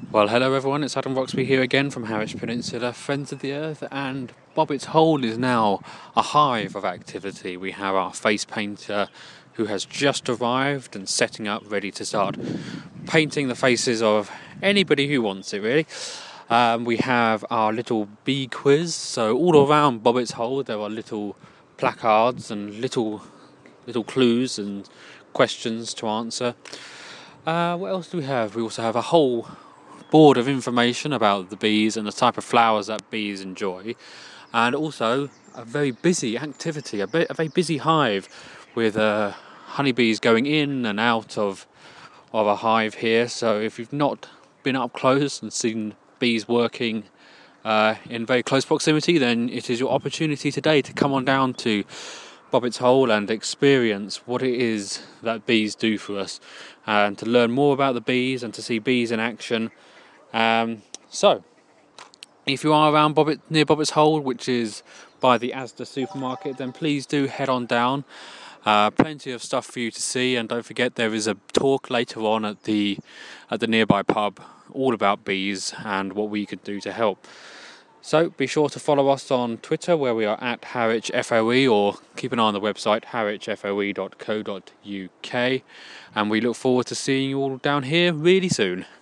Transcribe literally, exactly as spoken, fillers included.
Well, hello everyone, it's Adam Roxby here again from Harwich Peninsula, Friends of the Earth, and Bobbitt's Hole is now a hive of activity. We have our face painter who has just arrived and setting up ready to start painting the faces of anybody who wants it, really. Um, we have our little bee quiz, so all around Bobbitt's Hole there are little placards and little little clues and questions to answer. Uh, what else do we have? We also have a whole board of information about the bees and the type of flowers that bees enjoy, and also a very busy activity, a, bit, a very busy hive with uh, honeybees going in and out of of a hive here. So if you've not been up close and seen bees working uh, in very close proximity, then it is your opportunity today to come on down to Bobbitt's Hole and experience what it is that bees do for us, and to learn more about the bees and to see bees in action. Um, so, if you are around Bobbitt, near Bobbitt's Hole, which is by the Asda supermarket, then please do head on down. Uh, plenty of stuff for you to see, and don't forget there is a talk later on at the at the nearby pub all about bees and what we could do to help. So be sure to follow us on Twitter, where we are at Harwich F O E, or keep an eye on the website harwich f o e dot co dot u k, and we look forward to seeing you all down here really soon.